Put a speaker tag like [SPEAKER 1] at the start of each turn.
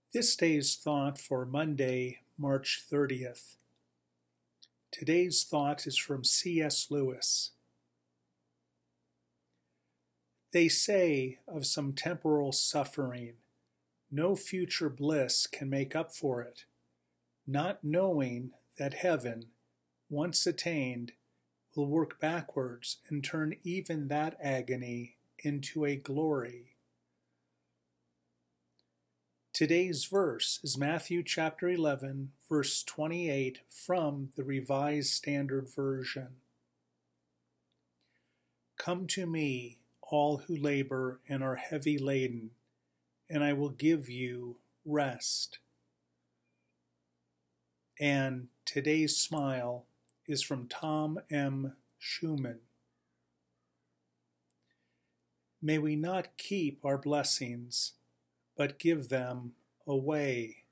[SPEAKER 1] This day's thought for Monday, March 30th. Today's thought is from C.S. Lewis. They say of some temporal suffering, no future bliss can make up for it, not knowing that heaven, once attained, will work backwards and turn even that agony into a glory. Today's verse is Matthew chapter 11, verse 28 from the Revised Standard Version. Come to me, all who labor and are heavy laden, and I will give you rest. And today's smile is from Tom M. Schumann. May we not keep our blessings, but give them away.